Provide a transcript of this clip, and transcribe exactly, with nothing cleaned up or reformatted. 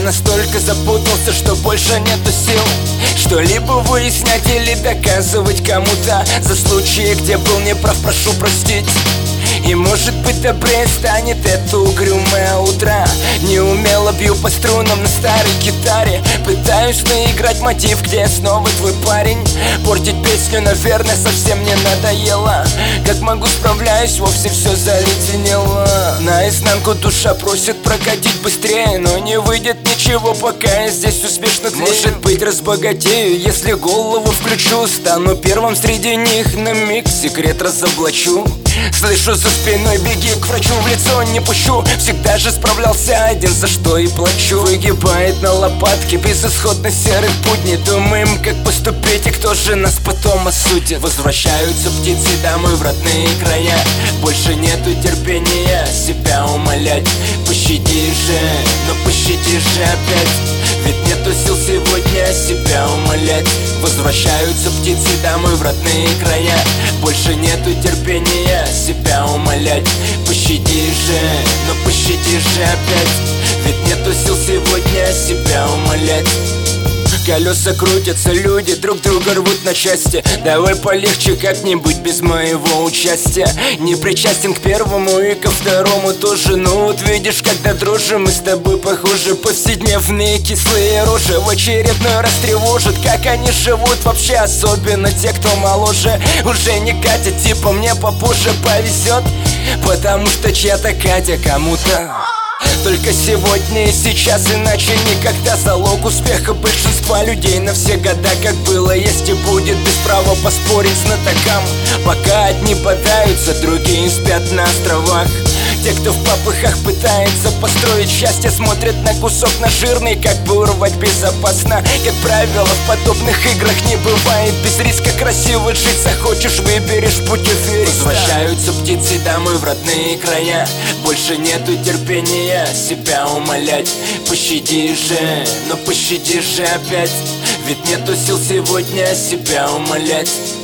Я настолько запутался, что больше нету сил что-либо выяснять или доказывать кому-то. За случаи, где был неправ, прошу простить. И может быть добрее станет это угрюмое утро. Неумело бью по струнам на старой гитаре, пытаюсь наиграть мотив, где я снова твой парень. Портить песню, наверное, совсем не надоело. Как могу, справляюсь, вовсе все заледенело. Наизнанку душа просит прокатить быстрее, но не выйдет ничего, пока я здесь успешно тлею. Может быть, разбогатею, если голову включу. Стану первым среди них, на миг секрет разоблачу. Слышу за спиной: беги к врачу, в лицо не пущу. Всегда же справлялся один, за что и плачу. Выгибает на лопатке безысходно серых будней. Думаем, как поступить и кто же нас потом осудит. Возвращаются птицы домой в родные края. Больше нету терпения себя умолять. Пощади же, но пощади же опять. Ведь нету сил сегодня себя умолять. Возвращаются птицы домой в родные края. Больше нету терпения себя умолять. Пощади же, но пощади же опять. Ведь нету сил сегодня себя умолять. Колеса крутятся, люди друг друга рвут на части. Давай полегче как-нибудь без моего участия. Не причастен к первому и ко второму тоже. Ну вот видишь, когда дружим, мы с тобой похожи. Повседневные кислые рожи в очередной раз тревожат. Как они живут вообще, особенно те, кто моложе. Уже не катят, типа мне попозже повезет, потому что чья-то Катя кому-то только сегодня и сейчас, иначе никогда. Залог успеха большинства людей на все года. Как было, есть и будет, без права поспорить знатокам. Пока одни бодаются, другие спят на островах. Те, кто в попыхах пытается построить счастье, смотрят на кусок на жирный, как бы урвать безопасно. Как правило, в подобных играх не бывает без риска. Красиво жить захочешь, выберешь путь афериста. Возвращаются птицы домой в родные края. Больше нету терпения себя умолять. Пощади же, но пощади же опять. Ведь нету сил сегодня себя умолять.